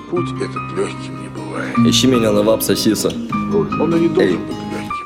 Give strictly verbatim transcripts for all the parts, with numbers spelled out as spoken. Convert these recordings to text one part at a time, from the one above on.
Путь этот легким не бывает. Ищи меня на вап сосиса. Он и не должен быть легким.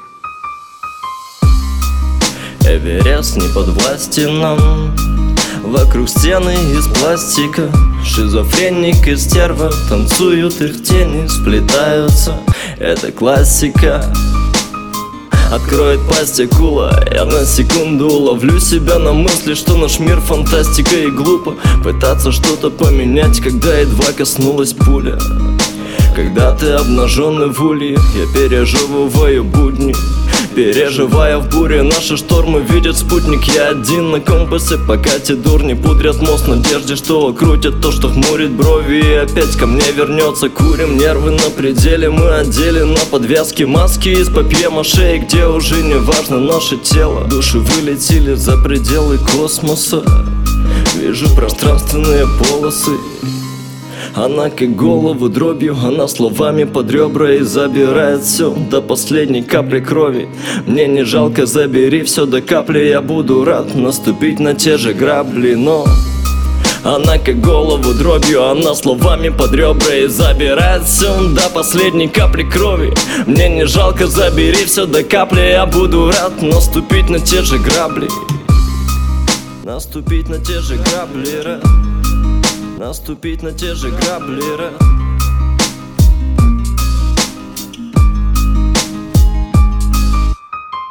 Эверест не подвластен нам. Вокруг стены из пластика. Шизофреник и стерва танцуют, их тени сплетаются. Это классика. Откроет пасть акула, я на секунду ловлю себя на мысли, что наш мир фантастика и глупо пытаться что-то поменять, когда едва коснулась пуля. Когда ты обнаженный в улье, я переживаю будни. Переживая в буре наши штормы, видит спутник. Я один на компасе, пока те дурни пудрят мост в надежде, что крутят то, что хмурит брови. И опять ко мне вернется, курим, нервы на пределе. Мы одели на подвязки маски из папье-маше, где уже не важно наше тело. Души вылетели за пределы космоса. Вижу пространственные полосы. Она как голову дробью, она словами под ребра и забирает все до последней капли крови. Мне не жалко, забери все до капли, я буду рад наступить на те же грабли. Но она как голову дробью, она словами под ребра и забирает все до последней капли крови. Мне не жалко, забери все до капли, я буду рад наступить на те же грабли. Наступить на те же грабли, наступить на те же грабли.